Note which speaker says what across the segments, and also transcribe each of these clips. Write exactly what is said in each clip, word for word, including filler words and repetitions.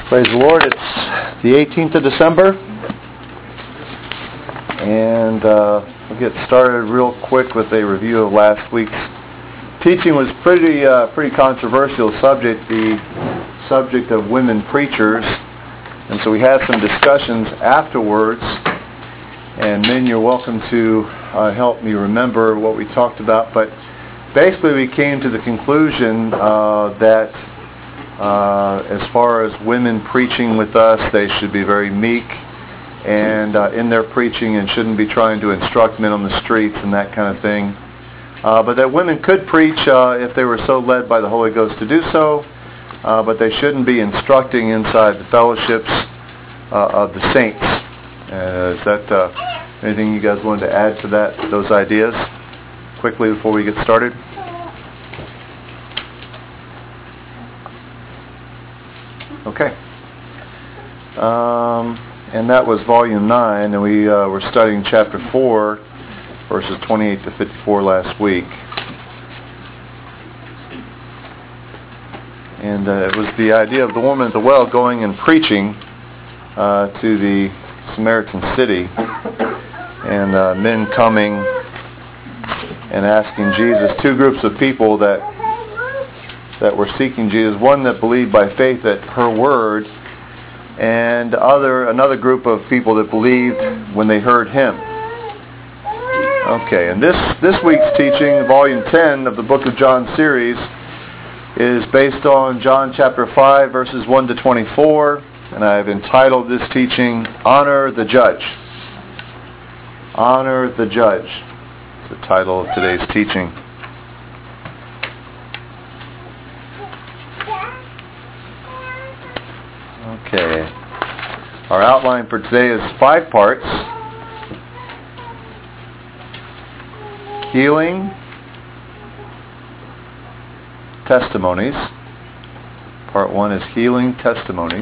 Speaker 1: Praise the Lord. It's the eighteenth of December, and uh, we'll get started real quick with a review of last week's teaching. Was pretty uh, pretty controversial subject, the subject of women preachers, and so we had some discussions afterwards. And men, you're welcome to uh, help me remember what we talked about. But basically, we came to the conclusion uh, that uh, as far as women preaching with us, they should be very meek and uh, in their preaching, and shouldn't be trying to instruct men on the streets and that kind of thing. Uh, but that women could preach uh, if they were so led by the Holy Ghost to do so, uh, but they shouldn't be instructing inside the fellowships uh, of the saints. Uh, is that uh, anything you guys wanted to add to that, those ideas, quickly before we get started? Okay. Um, and that was volume nine, and we uh, were studying chapter four, verses twenty-eight to fifty-four last week. And uh, it was the idea of the woman at the well going and preaching uh, to the Samaritan city, and uh, men coming and asking Jesus. Two groups of people that that were seeking Jesus. One that believed by faith at her word, and other another group of people that believed when they heard him. Okay, and this this week's teaching, volume ten of the Book of John series, is based on John chapter five, verses one to twenty-four. And I've entitled this teaching, Honor the Judge. Honor the Judge. It's the title of today's teaching. Okay. Our outline for today is five parts. Healing. Testimonies. Part one is healing testimonies.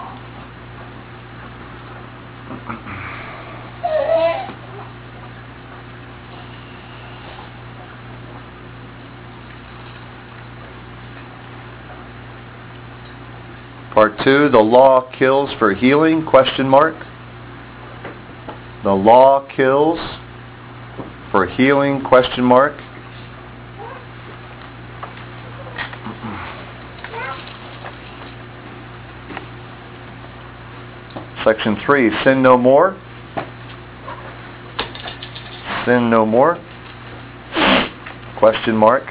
Speaker 1: Part two, the law kills for healing, question mark. The law kills for healing, question mark. Section three, sin no more. Sin no more, question mark.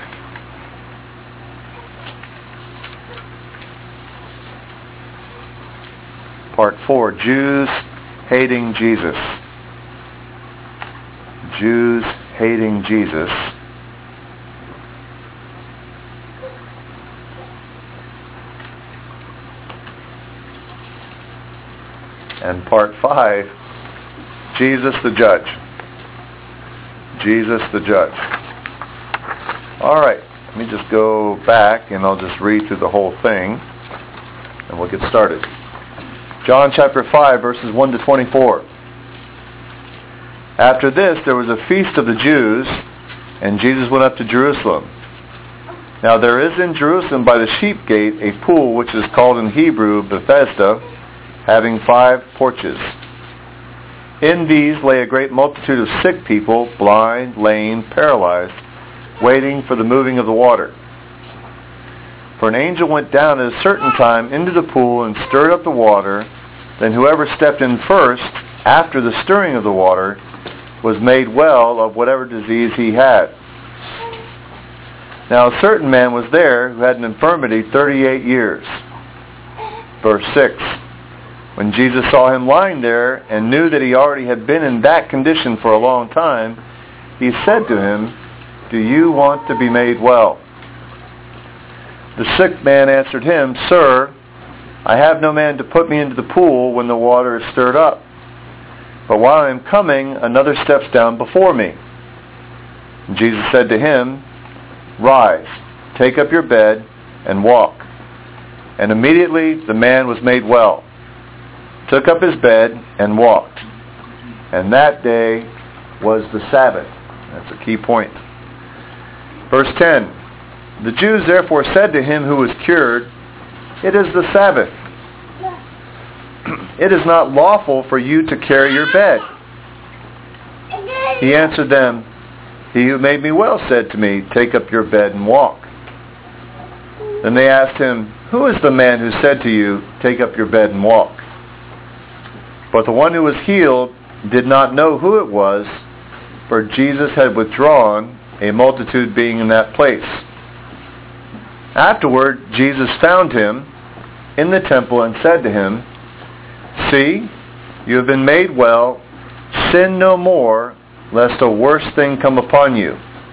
Speaker 1: Part four, Jews hating Jesus. Jews hating Jesus. And part five, Jesus the Judge. Jesus the Judge. All right, let me just go back and I'll just read through the whole thing and we'll get started. John chapter five, verses one to twenty-four. After this, there was a feast of the Jews, and Jesus went up to Jerusalem. Now there is in Jerusalem by the sheep gate a pool which is called in Hebrew Bethesda, having five porches. In these lay a great multitude of sick people, blind, lame, paralyzed, waiting for the moving of the water. For an angel went down at a certain time into the pool and stirred up the water. Then whoever stepped in first, after the stirring of the water, was made well of whatever disease he had. Now a certain man was there who had an infirmity thirty-eight years. Verse six. When Jesus saw him lying there and knew that he already had been in that condition for a long time, he said to him, "Do you want to be made well?" The sick man answered him, "Sir, I have no man to put me into the pool when the water is stirred up. But while I am coming, another steps down before me." And Jesus said to him, "Rise, take up your bed, and walk." And immediately the man was made well, took up his bed, and walked. And that day was the Sabbath. That's a key point. Verse ten. The Jews therefore said to him who was cured, "It is the Sabbath. it is not lawful for you to carry your bed. He answered them, He who made me well said to me, take up your bed and walk. Then they asked him, who is the man who said to you, take up your bed and walk? But the one who was healed did not know who it was, for Jesus had withdrawn, a multitude being in that place. Afterward, Jesus found him in the temple and said to him, see, you have been made well. Sin no more, lest a worse thing come upon you.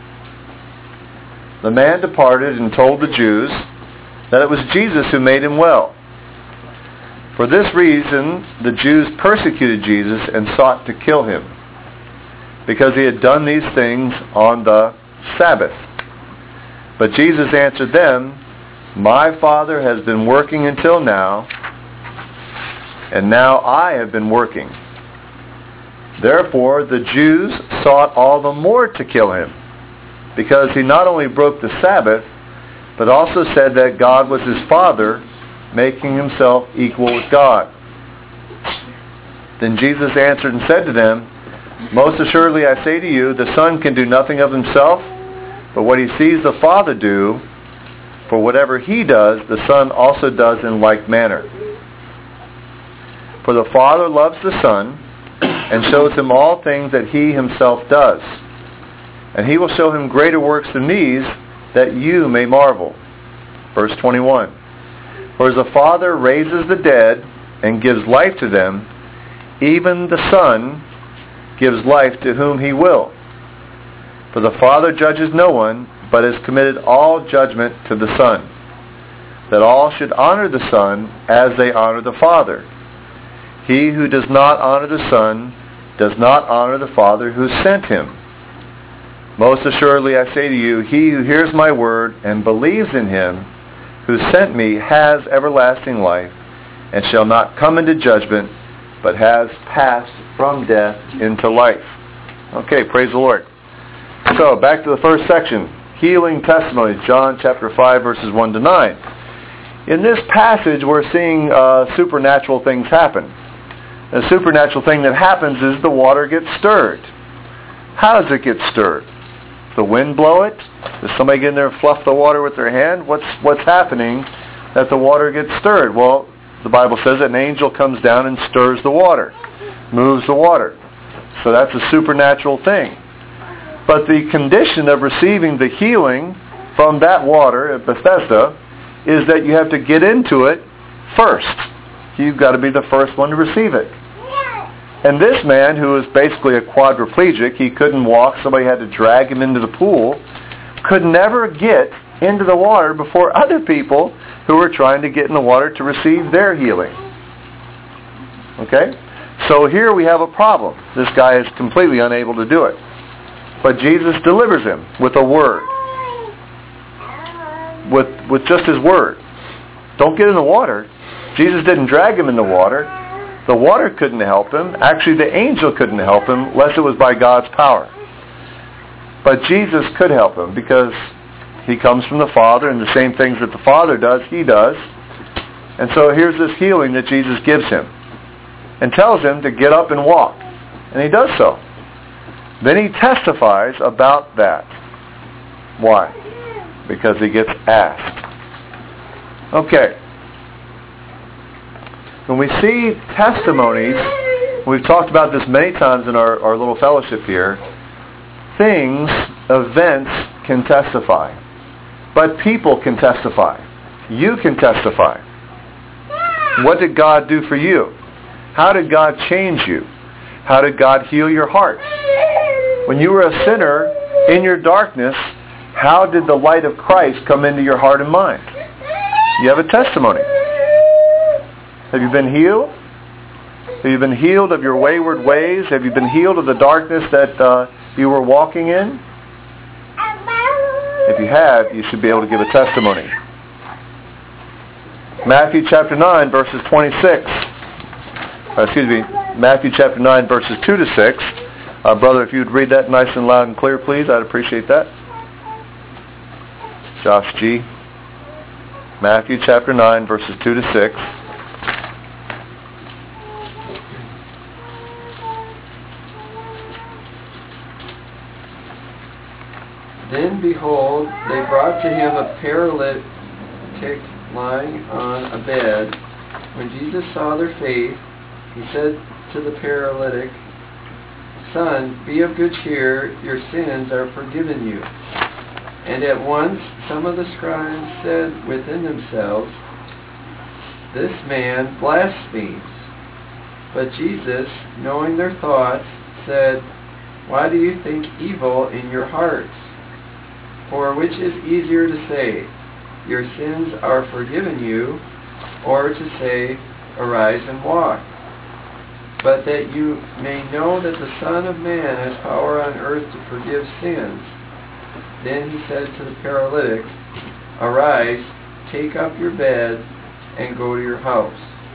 Speaker 1: The man departed and told the Jews that it was Jesus who made him well. For this reason, the Jews persecuted Jesus and sought to kill him, because he had done these things on the Sabbath. But Jesus answered them, my Father has been working until now, and now I have been working. Therefore the Jews sought all the more to kill him, because he not only broke the Sabbath, but also said that God was his Father, making himself equal with God. Then Jesus answered and said to them, most assuredly I say to you, the Son can do nothing of himself, but what he sees the Father do, for whatever he does, the Son also does in like manner. For the Father loves the Son, and shows him all things that he himself does. And he will show him greater works than these, that you may marvel. Verse twenty-one. For as the Father raises the dead and gives life to them, even the Son gives life to whom he will. For the Father judges no one, but has committed all judgment to the Son, that all should honor the Son as they honor the Father. He who does not honor the Son does not honor the Father who sent him. Most assuredly I say to you, he who hears my word and believes in him who sent me has everlasting life, and shall not come into judgment, but has passed from death into life. Okay, praise the Lord. So, back to the first section. Healing testimonies, John chapter five, verses one to nine. In this passage, we're seeing uh, supernatural things happen. A supernatural thing that happens is the water gets stirred. How does it get stirred? The wind blow it? Does somebody get in there and fluff the water with their hand? What's what's happening that the water gets stirred? Well, the Bible says that an angel comes down and stirs the water, moves the water. So that's a supernatural thing. But the condition of receiving the healing from that water at Bethesda is that you have to get into it first. You've got to be the first one to receive it. And this man, who was basically a quadriplegic, he couldn't walk, somebody had to drag him into the pool, could never get into the water before other people who were trying to get in the water to receive their healing. Okay? So here we have a problem. This guy is completely unable to do it. But Jesus delivers him with a word. With, with just his word. Don't get in the water. Jesus didn't drag him in the water. The water couldn't help him. Actually, the angel couldn't help him unless it was by God's power. But Jesus could help him because he comes from the Father, and the same things that the Father does, he does. And so here's this healing that Jesus gives him and tells him to get up and walk. And he does so. Then he testifies about that. Why? Because he gets asked. Okay. When we see testimonies, we've talked about this many times in our, our little fellowship here, things, events can testify. But people can testify. You can testify. What did God do for you? How did God change you? How did God heal your heart? When you were a sinner in your darkness, how did the light of Christ come into your heart and mind? You have a testimony. Have you been healed? Have you been healed of your wayward ways? Have you been healed of the darkness that uh, you were walking in? If you have, you should be able to give a testimony. Matthew chapter nine, verses twenty-six. Uh, excuse me, Matthew chapter nine, verses two to six. Uh, brother, if you would read that nice and loud and clear, please, I'd appreciate that. Josh G. Matthew chapter nine, verses two to six.
Speaker 2: Then behold, they brought to him a paralytic lying on a bed. When Jesus saw their faith, he said to the paralytic, Son, be of good cheer, your sins are forgiven you. And at once some of the scribes said within themselves, This man blasphemes. But Jesus, knowing their thoughts, said, Why do you think evil in your hearts? For which is easier to say, Your sins are forgiven you, or to say, Arise and walk? But that you may know that the Son of Man has power on earth to forgive sins. Then he said to the paralytic, Arise, take up your bed, and go to your house.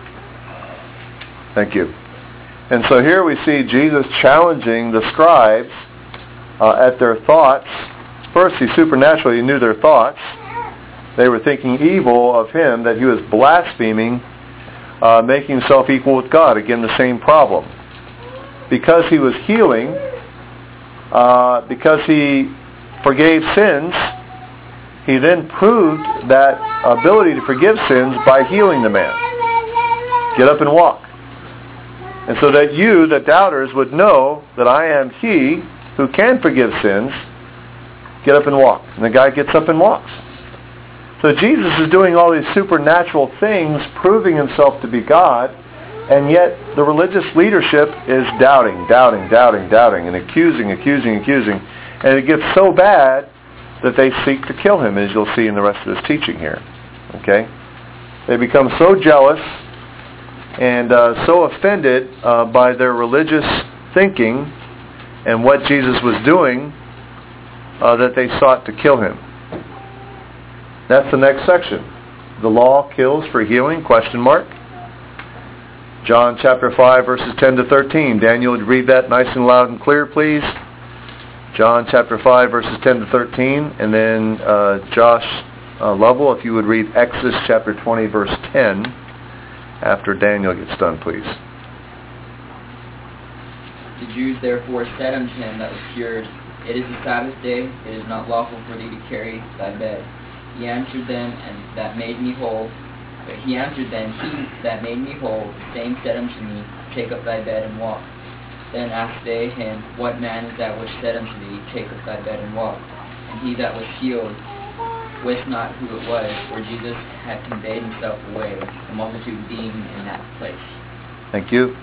Speaker 1: Thank you. And so here we see Jesus challenging the scribes uh, at their thoughts. First, he supernaturally knew their thoughts. They were thinking evil of him, that he was blaspheming, uh, making himself equal with God. Again, the same problem. Because he was healing, uh, because he forgave sins, he then proved that ability to forgive sins by healing the man. Get up and walk. And so that you, the doubters, would know that I am he who can forgive sins. Get up and walk. And the guy gets up and walks. So Jesus is doing all these supernatural things, proving himself to be God, and yet the religious leadership is doubting, doubting, doubting, doubting, and accusing, accusing, accusing. And it gets so bad that they seek to kill him, as you'll see in the rest of this teaching here. Okay? They become so jealous and uh, so offended uh, by their religious thinking and what Jesus was doing uh, that they sought to kill him. That's the next section. The law kills for healing, question mark. John chapter five, verses ten to thirteen. Daniel, would you read that nice and loud and clear, please? John chapter five, verses ten to thirteen. And then uh, Josh uh, Lovell, if you would read Exodus chapter twenty, verse ten, after Daniel gets done, please.
Speaker 3: The Jews therefore said unto him that was cured, It is the Sabbath day, it is not lawful for thee to carry thy bed. He answered them, and that made me whole. But he answered them, He that made me whole, the same said unto me, Take up thy bed and walk. Then asked they him, What man is that which said unto thee, Take up thy bed and walk? And he that was healed wist not who it was, for Jesus had conveyed himself away, the multitude being in that place.
Speaker 1: Thank you.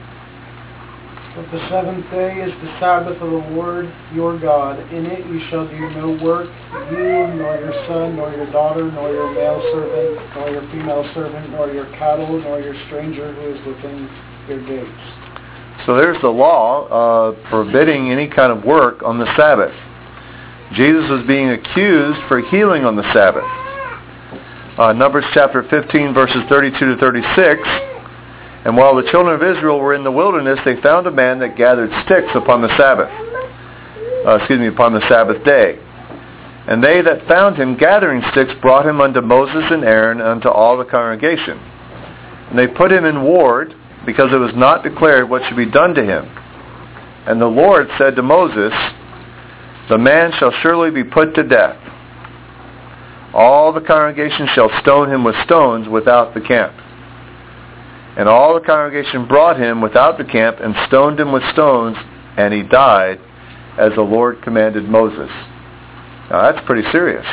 Speaker 4: But the seventh day is the Sabbath of the Lord your God. In it you shall do no work, you, nor your son, nor your daughter, nor your male servant, nor your female servant, nor your cattle, nor your stranger who is within your gates.
Speaker 1: So there's the law uh, forbidding any kind of work on the Sabbath. Jesus was being accused for healing on the Sabbath. Uh, Numbers chapter fifteen, verses thirty-two to thirty-six. And while the children of Israel were in the wilderness, they found a man that gathered sticks upon the Sabbath. Uh, excuse me, upon the Sabbath day. And they that found him gathering sticks brought him unto Moses and Aaron and unto all the congregation. And they put him in ward, because it was not declared what should be done to him. And the Lord said to Moses, The man shall surely be put to death. All the congregation shall stone him with stones without the camp. And all the congregation brought him without the camp and stoned him with stones, and he died as the Lord commanded Moses. Now that's pretty serious.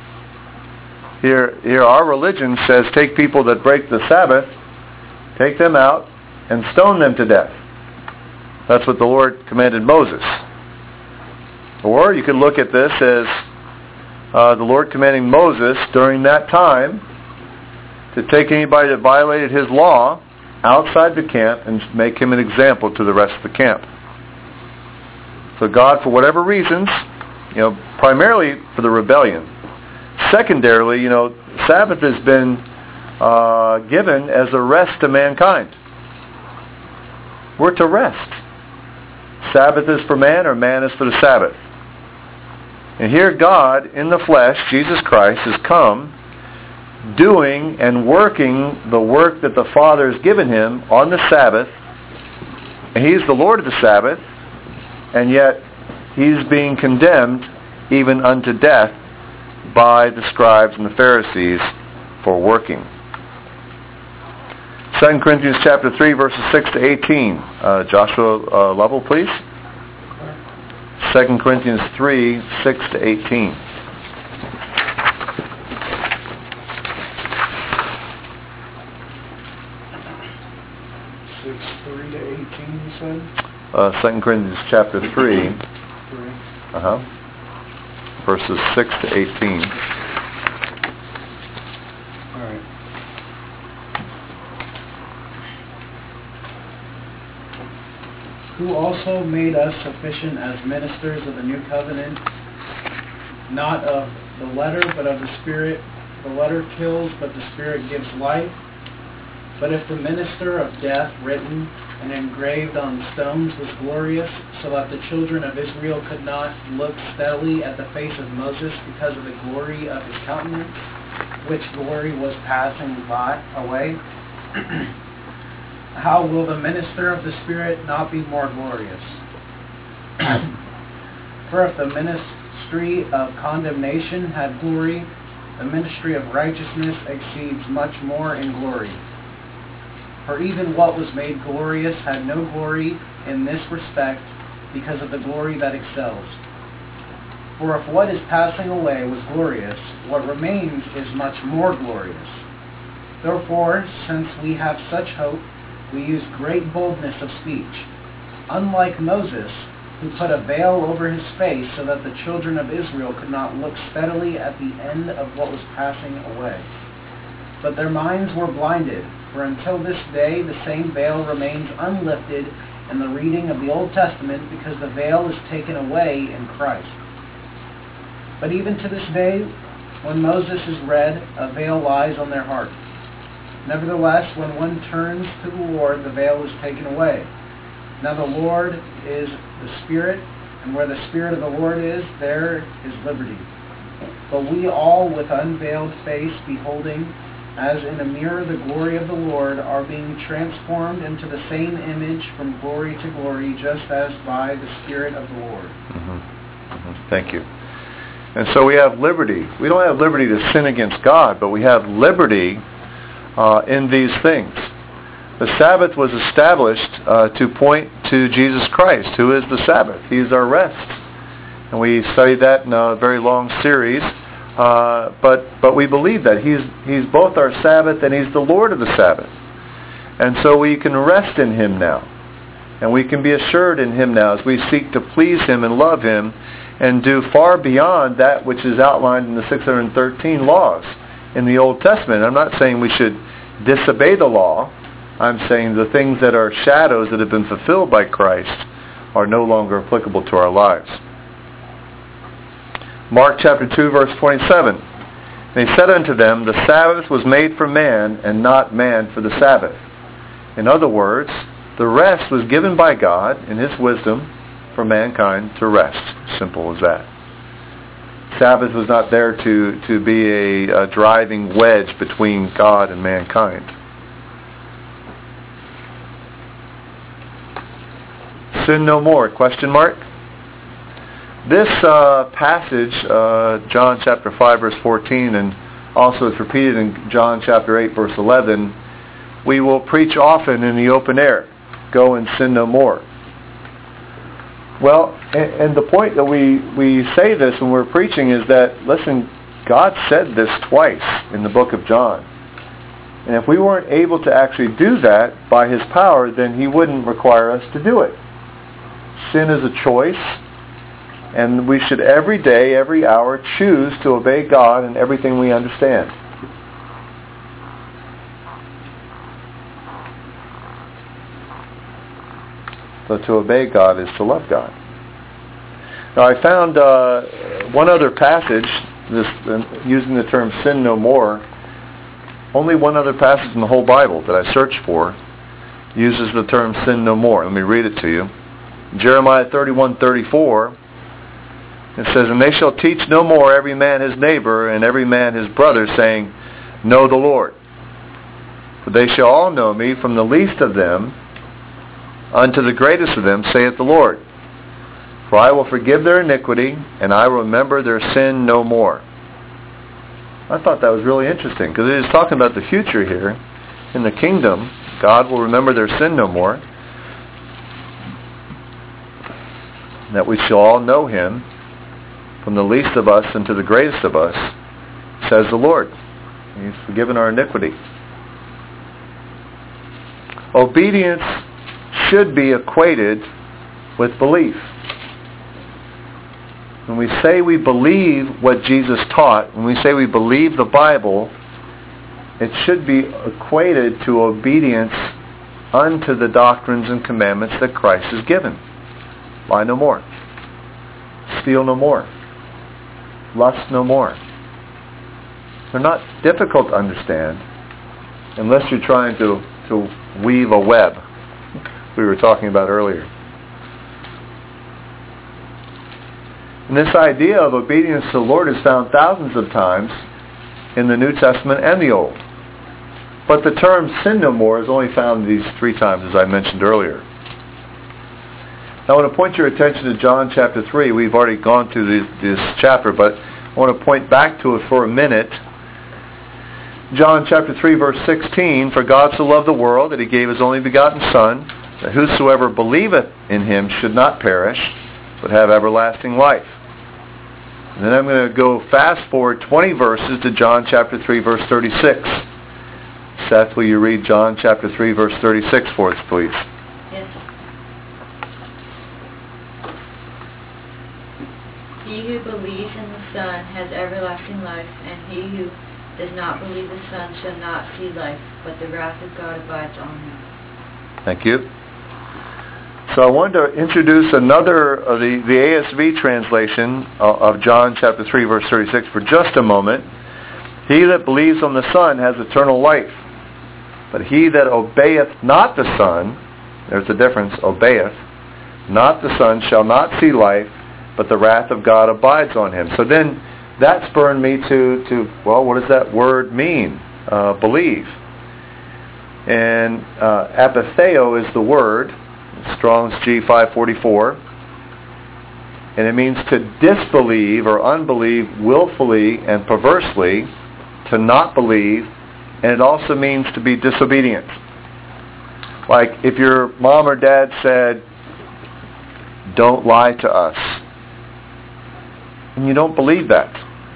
Speaker 1: Here, here our religion says take people that break the Sabbath, take them out, and stone them to death. That's what the Lord commanded Moses. Or you could look at this as uh, the Lord commanding Moses during that time to take anybody that violated his law outside the camp and make him an example to the rest of the camp. So God, for whatever reasons, you know, primarily for the rebellion. Secondarily, you know, Sabbath has been uh, given as a rest to mankind. We're to rest. Sabbath is for man, or man is for the Sabbath. And here God, in the flesh, Jesus Christ, has come doing and working the work that the Father has given him on the Sabbath. And he's the Lord of the Sabbath, and yet he's being condemned even unto death by the scribes and the Pharisees for working. Second Corinthians chapter three, verses six to eighteen. Uh, Joshua uh, Lovell, please. Second Corinthians three, six to eighteen.
Speaker 4: six, three to eighteen, you said?
Speaker 1: Uh, Second Corinthians chapter three,
Speaker 4: three.
Speaker 1: uh-huh, verses six to eighteen.
Speaker 4: All right. Who also made us sufficient as ministers of the new covenant, not of the letter, but of the Spirit. The letter kills, but the Spirit gives life. But if the minister of death, written and engraved on stones, was glorious, so that the children of Israel could not look steadily at the face of Moses because of the glory of his countenance, which glory was passing by away, how will the minister of the Spirit not be more glorious? For if the ministry of condemnation had glory, the ministry of righteousness exceeds much more in glory. For even what was made glorious had no glory in this respect, because of the glory that excels. For if what is passing away was glorious, what remains is much more glorious. Therefore, since we have such hope, we use great boldness of speech, unlike Moses, who put a veil over his face so that the children of Israel could not look steadily at the end of what was passing away. But their minds were blinded, for until this day the same veil remains unlifted in the reading of the Old Testament, because the veil is taken away in Christ. But even to this day, when Moses is read, a veil lies on their heart. Nevertheless, when one turns to the Lord, the veil is taken away. Now the Lord is the Spirit, and where the Spirit of the Lord is, there is liberty. But we all, with unveiled face, beholding, as in a mirror, the glory of the Lord, are being transformed into the same image from glory to glory, just as by the Spirit of the Lord.
Speaker 1: Mm-hmm. Mm-hmm. Thank you. And so we have liberty. We don't have liberty to sin against God, but we have liberty uh, in these things. The Sabbath was established uh, to point to Jesus Christ, who is the Sabbath. He is our rest. And we studied that in a very long series. Uh, but but we believe that He's He's both our Sabbath and He's the Lord of the Sabbath. And so we can rest in Him now. And we can be assured in Him now as we seek to please Him and love Him and do far beyond that which is outlined in the six hundred thirteen laws in the Old Testament. I'm not saying we should disobey the law. I'm saying the things that are shadows that have been fulfilled by Christ are no longer applicable to our lives. Mark chapter two, verse twenty-seven. And He said unto them, the Sabbath was made for man, and not man for the Sabbath. In other words, the rest was given by God in His wisdom for mankind to rest. Simple as that. Sabbath was not there to, to be a, a driving wedge between God and mankind. Sin no more, question mark? This uh, passage, uh, John chapter five, verse fourteen, and also it's repeated in John chapter eight, verse eleven, we will preach often in the open air. Go and sin no more. Well, and, and the point that we, we say this when we're preaching is that, listen, God said this twice in the book of John. And if we weren't able to actually do that by His power, then He wouldn't require us to do it. Sin is a choice. And we should every day, every hour, choose to obey God in everything we understand. So to obey God is to love God. Now I found uh, one other passage, this uh, using the term sin no more, only one other passage in the whole Bible that I searched for uses the term sin no more. Let me read it to you. Jeremiah thirty-one thirty-four. It says, and they shall teach no more every man his neighbor and every man his brother, saying, know the Lord. For they shall all know me, from the least of them unto the greatest of them, saith the Lord. For I will forgive their iniquity, and I will remember their sin no more. I thought that was really interesting, because it is talking about the future here. In the kingdom, God will remember their sin no more. That we shall all know Him, from the least of us unto the greatest of us, says the Lord. He's forgiven our iniquity. Obedience should be equated with belief. When we say we believe what Jesus taught, when we say we believe the Bible, it should be equated to obedience unto the doctrines and commandments that Christ has given. Lie no more. Steal no more. Lust no more. They're not difficult to understand unless you're trying to, to weave a web we were talking about earlier. And this idea of obedience to the Lord is found thousands of times in the New Testament and the Old. But the term sin no more is only found these three times, as I mentioned earlier. Now I want to point your attention to John chapter three. We've already gone through this, this chapter, but I want to point back to it for a minute. John chapter three, verse sixteen, For God so loved the world that He gave His only begotten Son, that whosoever believeth in Him should not perish, but have everlasting life. And then I'm going to go fast forward twenty verses to John chapter three, verse thirty-six. Seth, will you read John chapter three, verse thirty-six for us, please?
Speaker 5: Yes. He who believes in the Son has everlasting life, and he who does not believe the Son shall not see life, but the wrath of God abides on him. Thank you.
Speaker 1: So I wanted to introduce another, of the, the A S V translation of John chapter three, verse thirty-six for just a moment. He that believes on the Son has eternal life, but he that obeyeth not the Son, there's the difference, obeyeth not the Son, shall not see life, but the wrath of God abides on him. So then that spurred me to, to well, what does that word mean? Uh, believe. And uh, apatheo is the word, Strong's G five forty-four, and it means to disbelieve or unbelieve willfully and perversely, to not believe, and it also means to be disobedient. Like if your mom or dad said, don't lie to us, and you don't believe that.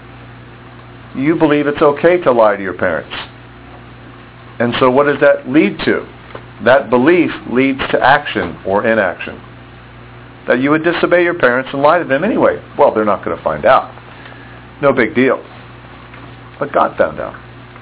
Speaker 1: You believe it's okay to lie to your parents. And so what does that lead to? That belief leads to action or inaction. That you would disobey your parents and lie to them anyway. Well, they're not going to find out. No big deal. But God found out.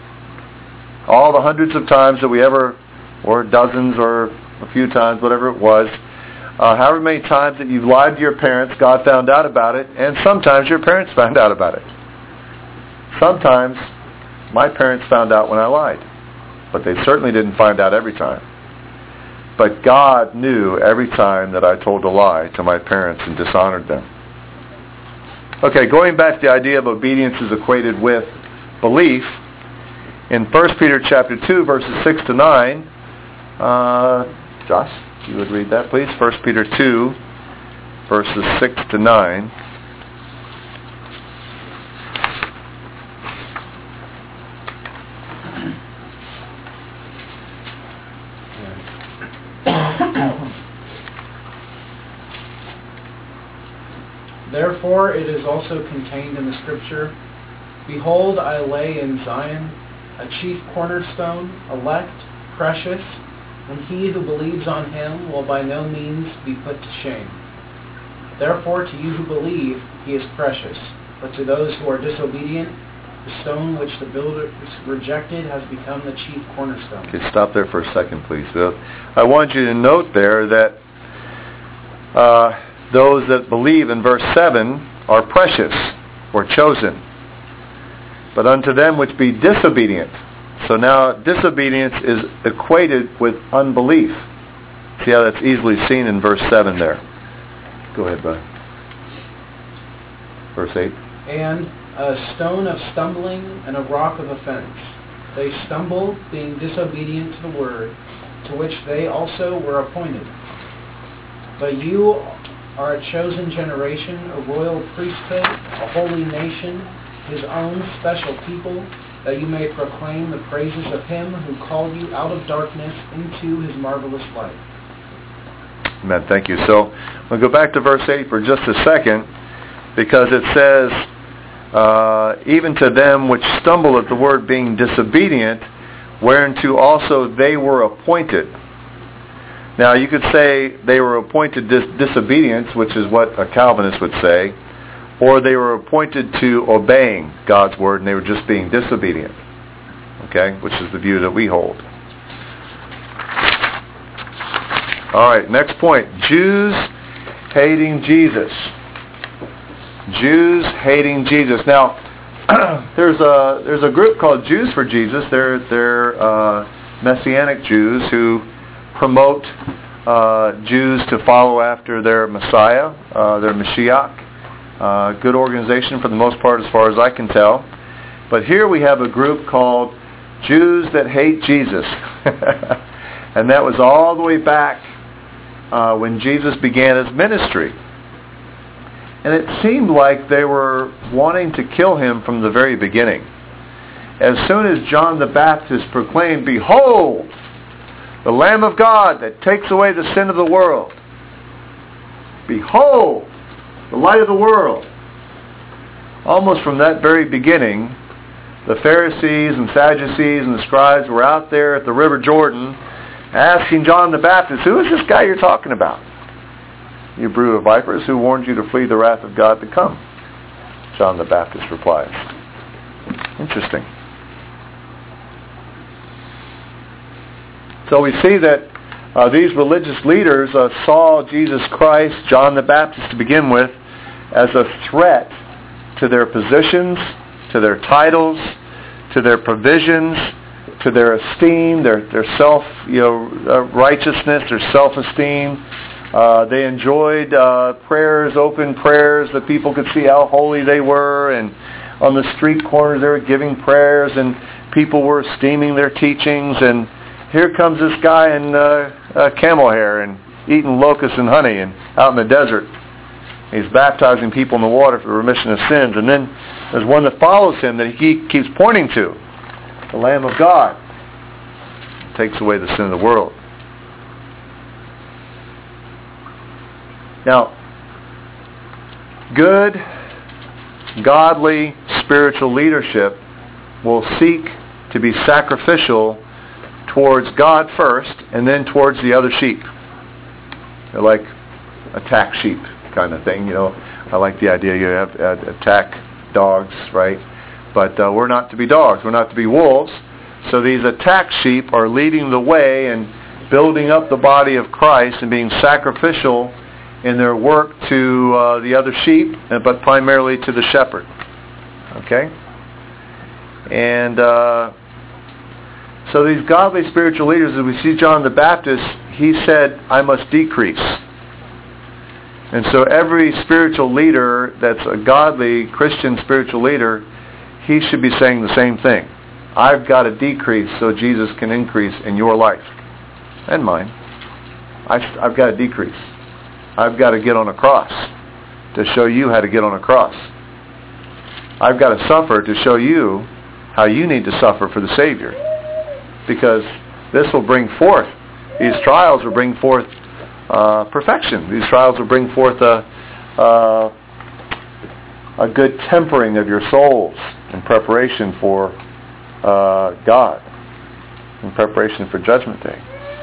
Speaker 1: All the hundreds of times that we ever, or dozens or a few times, whatever it was, uh, however many times that you've lied to your parents, God found out about it, and sometimes your parents found out about it. Sometimes my parents found out when I lied, but they certainly didn't find out every time. But God knew every time that I told a lie to my parents and dishonored them. Okay, going back to the idea of obedience is equated with belief. In First Peter chapter two, verses six to nine, uh, Josh, you would read that, please. First Peter two, verses six to nine.
Speaker 4: Therefore it is also contained in the Scripture, Behold, I lay in Zion a chief cornerstone, elect, precious, and he who believes on him will by no means be put to shame. Therefore to you who believe, he is precious, but to those who are disobedient, the stone which the builders rejected has become the chief cornerstone.
Speaker 1: Okay, stop there for a second, please. I want you to note there that uh, those that believe in verse seven are precious or chosen, but unto them which be disobedient. So now disobedience is equated with unbelief. See how that's easily seen in verse seven there. Go ahead, brother. Verse eight.
Speaker 4: And a stone of stumbling and a rock of offense. They stumbled, being disobedient to the word, to which they also were appointed. But you are a chosen generation, a royal priesthood, a holy nation, his own special people, that you may proclaim the praises of him who called you out of darkness into his marvelous light.
Speaker 1: Amen. Thank you. So we'll go back to verse eight for just a second, because it says, uh, even to them which stumble at the word being disobedient, whereunto also they were appointed. Now you could say they were appointed dis- disobedience, which is what a Calvinist would say, or they were appointed to obeying God's word and they were just being disobedient. Okay? Which is the view that we hold. Alright, next point. Jews hating Jesus. Jews hating Jesus. Now, there's a there's a group called Jews for Jesus. They're, they're uh, Messianic Jews who promote uh, Jews to follow after their Messiah, uh, their Mashiach. Uh, good organization for the most part as far as I can tell. But here we have a group called Jews that hate Jesus. And that was all the way back uh, when Jesus began his ministry. And it seemed like they were wanting to kill him from the very beginning. As soon as John the Baptist proclaimed, "Behold, the Lamb of God that takes away the sin of the world. Behold, the light of the world." Almost from that very beginning, the Pharisees and Sadducees and the scribes were out there at the River Jordan asking John the Baptist, "Who is this guy you're talking about? You brood of vipers, who warned you to flee the wrath of God to come?" John the Baptist replies. Interesting. So we see that uh, these religious leaders uh, saw Jesus Christ, John the Baptist to begin with, as a threat to their positions, to their titles, to their provisions, to their esteem, their their self, you know, uh, righteousness, their self-esteem. Uh, they enjoyed uh, prayers, open prayers, that people could see how holy they were, and on the street corners they were giving prayers, and people were esteeming their teachings. And here comes this guy in uh, uh, camel hair and eating locusts and honey and out in the desert. He's baptizing people in the water for the remission of sins. And then there's one that follows him that he keeps pointing to. The Lamb of God takes away the sin of the world. Now, good, godly, spiritual leadership will seek to be sacrificial towards God first and then towards the other sheep. They're like attack sheep kind of thing, you know. I like the idea you have uh, attack dogs, right? But uh, we're not to be dogs. We're not to be wolves. So these attack sheep are leading the way and building up the body of Christ and being sacrificial in their work to uh, the other sheep, but primarily to the shepherd. Okay? And uh, so these godly spiritual leaders, as we see John the Baptist, he said, "I must decrease." And so every spiritual leader that's a godly Christian spiritual leader, he should be saying the same thing. I've got to decrease so Jesus can increase in your life and mine. I, I've got to decrease. I've got to get on a cross to show you how to get on a cross. I've got to suffer to show you how you need to suffer for the Savior. Because this will bring forth, these trials will bring forth uh, perfection. These trials will bring forth a, uh, a good tempering of your souls in preparation for uh, God, in preparation for Judgment Day.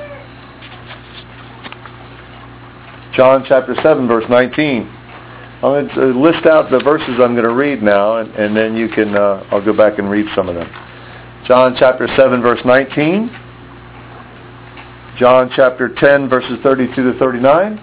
Speaker 1: John chapter seven, verse nineteen. I'm going to list out the verses I'm going to read now, and, and then you can, uh, I'll go back and read some of them. John chapter seven, verse nineteen. John chapter ten, verses thirty-two to thirty-nine.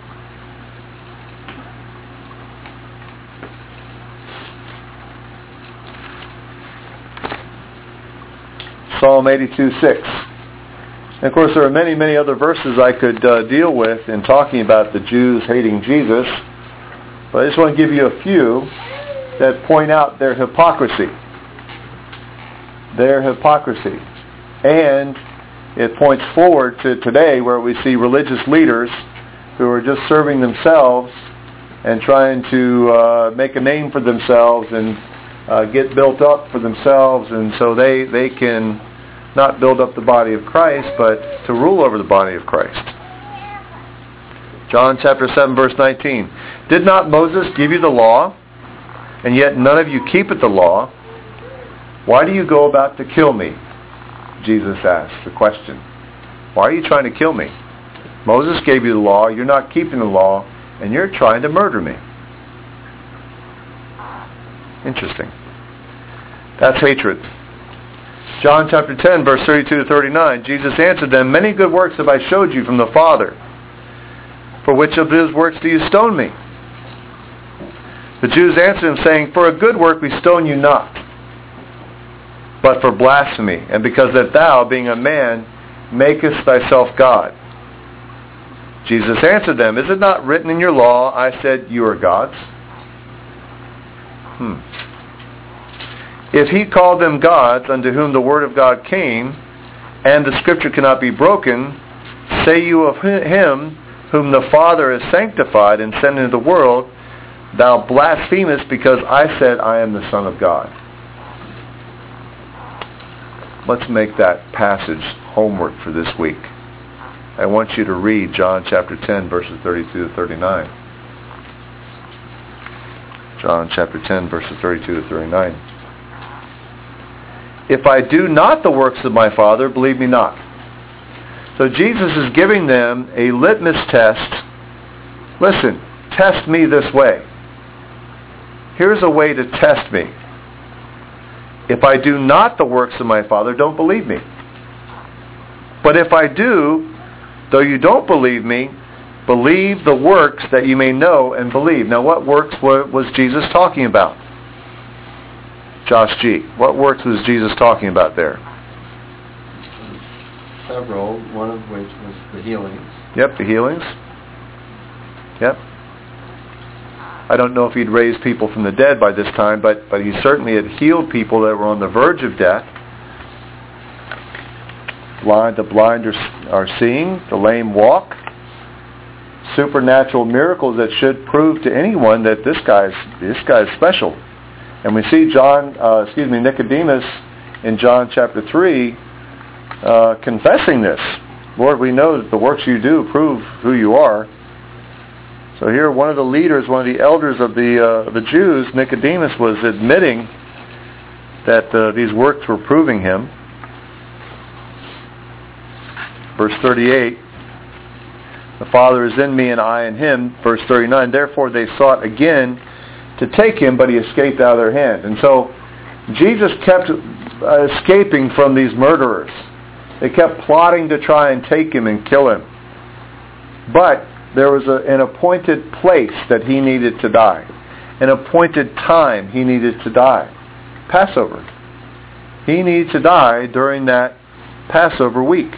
Speaker 1: Psalm eighty-two, six. And of course, there are many, many other verses I could uh, deal with in talking about the Jews hating Jesus. But I just want to give you a few that point out their hypocrisy. Their hypocrisy. And it points forward to today where we see religious leaders who are just serving themselves and trying to uh, make a name for themselves and uh, get built up for themselves, and so they, they can not build up the body of Christ, but to rule over the body of Christ. John chapter seven, verse nineteen. Did not Moses give you the law, and yet none of you keepeth the law? Why do you go about to kill me? Jesus asked the question. Why are you trying to kill me? Moses gave you the law, you're not keeping the law, and you're trying to murder me. Interesting. That's hatred. John chapter ten, verse thirty-two to thirty-nine. Jesus answered them, many good works have I showed you from the Father. For which of his works do you stone me? The Jews answered him, saying, for a good work we stone you not, but for blasphemy, and because that thou, being a man, makest thyself God. Jesus answered them, is it not written in your law, I said, you are gods? Hmm. If he called them gods, unto whom the word of God came, and the scripture cannot be broken, say you of him, whom the Father has sanctified and sent into the world, thou blasphemest, because I said I am the Son of God. Let's make that passage homework for this week. I want you to read John chapter ten, verses thirty-two to thirty-nine. John chapter ten, verses thirty-two to thirty-nine. If I do not the works of my Father, believe me not. So Jesus is giving them a litmus test. Listen, test me this way. Here's a way to test me. If I do not the works of my Father, don't believe me. But if I do, though you don't believe me, believe the works that you may know and believe. Now what works was Jesus talking about? Josh G. What works was Jesus talking about there?
Speaker 2: Several, one of which was the healings.
Speaker 1: Yep, the healings. Yep. I don't know if he'd raised people from the dead by this time, but, but he certainly had healed people that were on the verge of death. Blind, the blind are, are seeing, the lame walk. Supernatural miracles that should prove to anyone that this guy's this guy's special. And we see John, uh, excuse me, Nicodemus in John chapter three uh, confessing this. Lord, we know that the works you do prove who you are. So here, one of the leaders, one of the elders of the uh, the Jews, Nicodemus, was admitting that uh, these works were proving him. Verse thirty-eight, the Father is in me and I in him. Verse thirty-nine, therefore they sought again to take him, but he escaped out of their hand. And so Jesus kept uh, escaping from these murderers. They kept plotting to try and take him and kill him. But there was a, an appointed place that he needed to die. An appointed time he needed to die. Passover. He needed to die during that Passover week.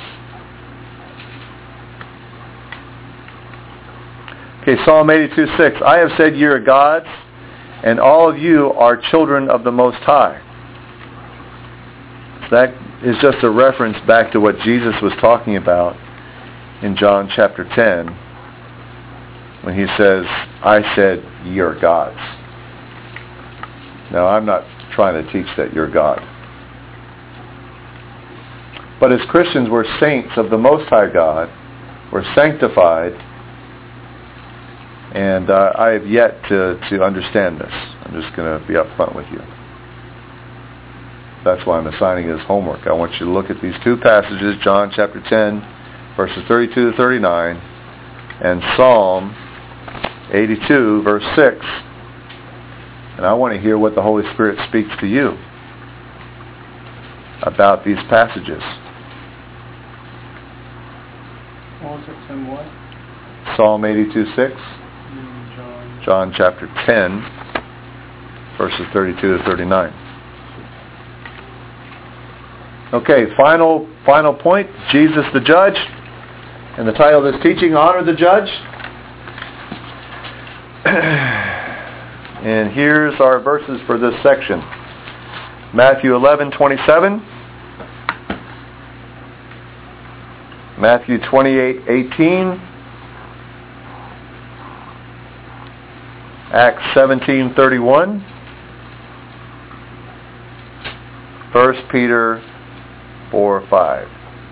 Speaker 1: Okay, Psalm eighty-two six. I have said ye are gods, and all of you are children of the Most High. That is just a reference back to what Jesus was talking about in John chapter ten, when he says, I said ye are gods. Now, I'm not trying to teach that you're God. But as Christians, we're saints of the Most High God. We're sanctified. And uh, I have yet to, to understand this. I'm just going to be up front with you. That's why I'm assigning it as homework. I want you to look at these two passages, John chapter ten, verses thirty-two to thirty-nine, and Psalm eighty-two, verse six. And I want to hear what the Holy Spirit speaks to you about these passages.
Speaker 4: What was it, Tim, what?
Speaker 1: Psalm eighty-two, six.
Speaker 4: John.
Speaker 1: John chapter ten, verses thirty-two to thirty-nine. Okay, final final point, Jesus the judge. And the title of this teaching, Honor the Judge. And here's our verses for this section. Matthew eleven twenty-seven. Matthew twenty-eight eighteen. Acts seventeen thirty-one. First Peter four five.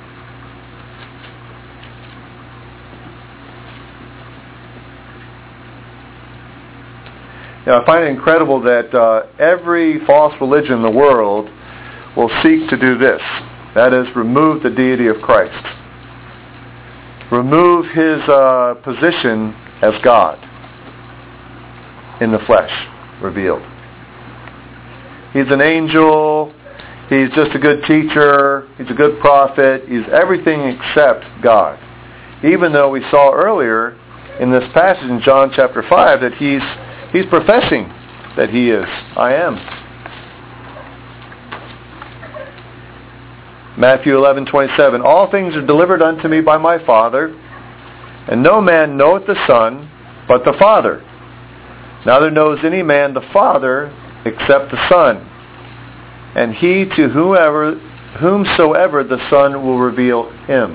Speaker 1: Now, I find it incredible that uh, every false religion in the world will seek to do this. That is, remove the deity of Christ. Remove his uh, position as God in the flesh revealed. He's an angel. He's just a good teacher. He's a good prophet. He's everything except God. Even though we saw earlier in this passage in John chapter five that he's He's professing that he is. I am. Matthew eleven twenty-seven. All things are delivered unto me by my Father, and no man knoweth the Son, but the Father. Neither knows any man the Father, except the Son, and he to whoever, whomsoever the Son will reveal him.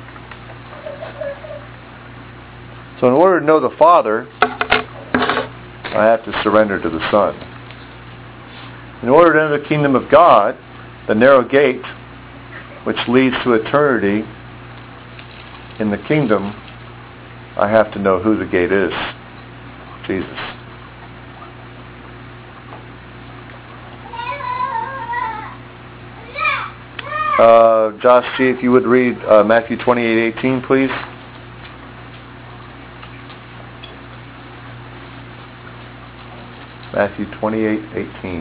Speaker 1: So in order to know the Father, I have to surrender to the Son. In order to enter the kingdom of God, the narrow gate, which leads to eternity in the kingdom, I have to know who the gate is. Jesus. Uh, Josh G., if you would read uh, Matthew twenty-eight eighteen, please. Matthew twenty-eight eighteen.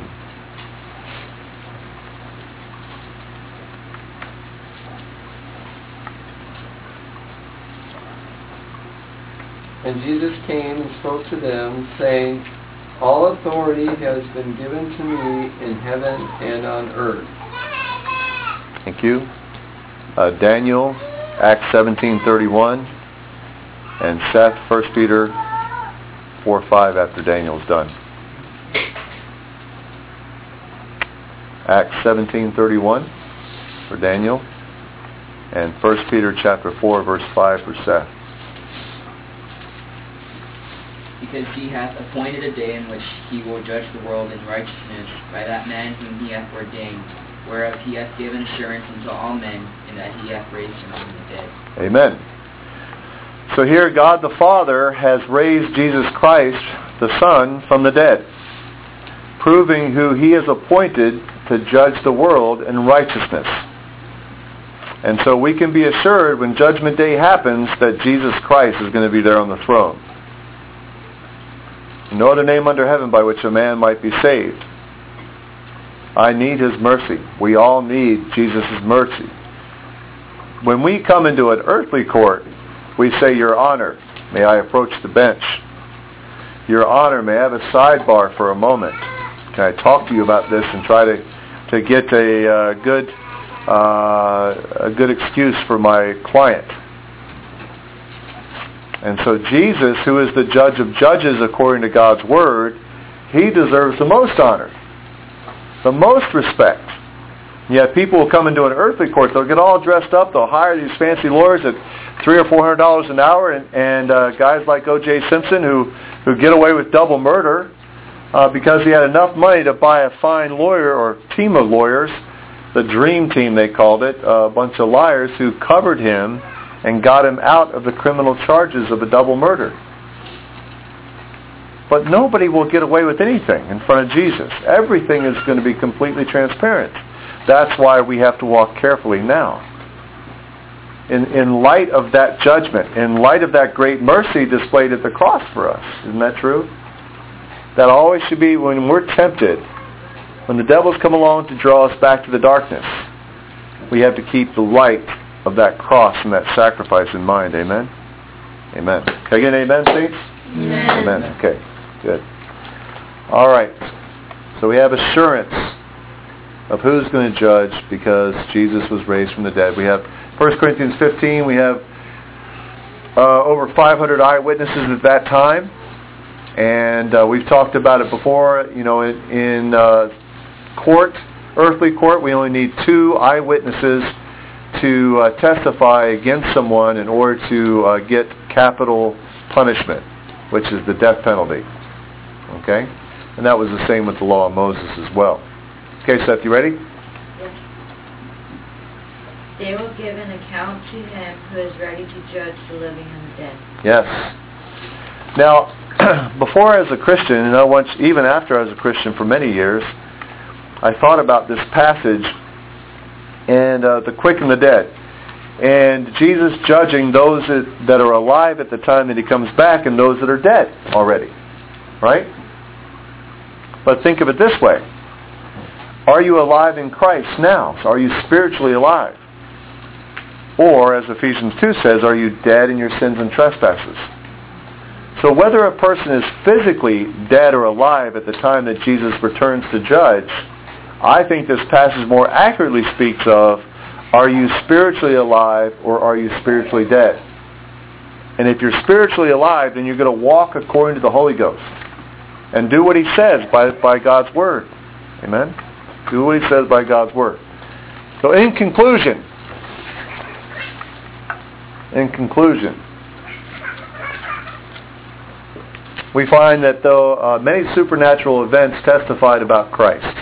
Speaker 2: And Jesus came and spoke to them, saying, All authority has been given to me in heaven and on earth.
Speaker 1: Thank you. Uh, Daniel, Acts seventeen thirty-one. And Seth, First Peter four five after Daniel's done. Acts seventeen thirty-one for Daniel, and First Peter chapter four verse five for Seth.
Speaker 3: Because he hath appointed a day in which he will judge the world in righteousness by that man whom he hath ordained, whereof he hath given assurance unto all men, in that he hath raised him from the dead.
Speaker 1: Amen. So here God the Father has raised Jesus Christ, the Son, from the dead, proving who he has appointed to judge the world in righteousness. And so we can be assured when Judgment Day happens that Jesus Christ is going to be there on the throne. No other name under heaven by which a man might be saved. I need his mercy. We all need Jesus' mercy. When we come into an earthly court, we say, Your Honor, may I approach the bench? Your Honor, may I have a sidebar for a moment? Can I talk to you about this and try to to get a uh, good uh, a good excuse for my client? And so Jesus, who is the judge of judges according to God's word, he deserves the most honor, the most respect. Yet people will come into an earthly court, they'll get all dressed up, they'll hire these fancy lawyers at three or four hundred dollars an hour, and, and uh, guys like O J Simpson who, who get away with double murder uh, because he had enough money to buy a fine lawyer or team of lawyers, the dream team they called it, a bunch of liars who covered him and got him out of the criminal charges of a double murder. But nobody will get away with anything in front of Jesus. Everything is going to be completely transparent. That's why we have to walk carefully now. In, in light of that judgment, in light of that great mercy displayed at the cross for us. Isn't that true? That always should be when we're tempted, when the devils come along to draw us back to the darkness, we have to keep the light of that cross and that sacrifice in mind. Amen? Amen. Can I get an amen, saints?
Speaker 5: Amen.
Speaker 1: Amen. Okay, good. All right. So we have assurance of who's going to judge because Jesus was raised from the dead. We have First Corinthians fifteen. We have uh, over five hundred eyewitnesses at that time. And uh, we've talked about it before. You know, in, in uh, court, earthly court, we only need two eyewitnesses to uh, testify against someone in order to uh, get capital punishment, which is the death penalty. Okay? And that was the same with the law of Moses as well. Okay, Seth, you ready?
Speaker 5: Yes. They will give an account to him who is ready to judge the living and the dead.
Speaker 1: Yes. Now, before as a Christian, and I once, even after I was a Christian for many years, I thought about this passage and uh, the quick and the dead. And Jesus judging those that, that are alive at the time that he comes back and those that are dead already. Right? But think of it this way. Are you alive in Christ now? So are you spiritually alive? Or, as Ephesians two says, are you dead in your sins and trespasses? So whether a person is physically dead or alive at the time that Jesus returns to judge, I think this passage more accurately speaks of, are you spiritually alive or are you spiritually dead? And if you're spiritually alive, then you're going to walk according to the Holy Ghost and do what he says by, by God's Word. Amen? Do what he says by God's Word. So in conclusion, in conclusion, we find that though uh, many supernatural events testified about Christ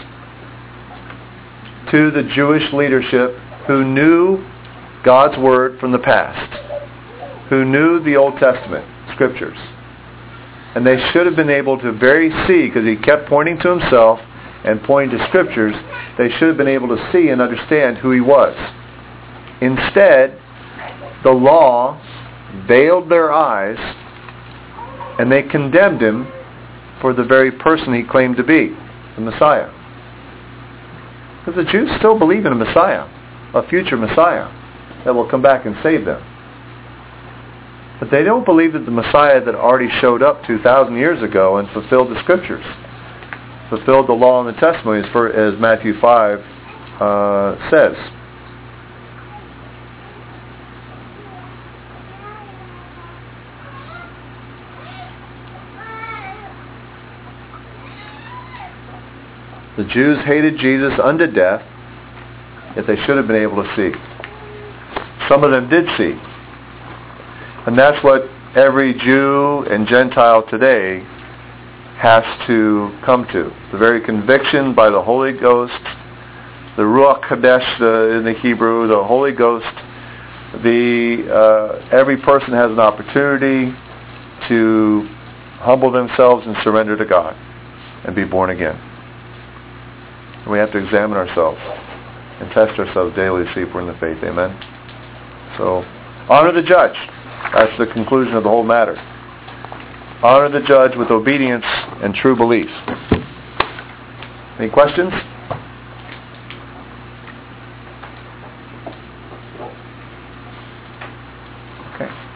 Speaker 1: to the Jewish leadership who knew God's Word from the past, who knew the Old Testament Scriptures. And they should have been able to very see, because he kept pointing to himself and pointing to Scriptures, they should have been able to see and understand who he was. Instead, the law veiled their eyes and they condemned him for the very person he claimed to be, the Messiah. Because the Jews still believe in a Messiah, a future Messiah that will come back and save them. But they don't believe that the Messiah that already showed up two thousand years ago and fulfilled the Scriptures, fulfilled the law and the testimonies, for, as Matthew five uh, says. The Jews hated Jesus unto death, yet they should have been able to see. Some of them did see. And that's what every Jew and Gentile today has to come to. The very conviction by the Holy Ghost, the Ruach Kadesh uh, in the Hebrew, the Holy Ghost. The uh, every person has an opportunity to humble themselves and surrender to God and be born again. We have to examine ourselves and test ourselves daily to see if we're in the faith. Amen? So, honor the judge. That's the conclusion of the whole matter. Honor the judge with obedience and true belief. Any questions? Okay.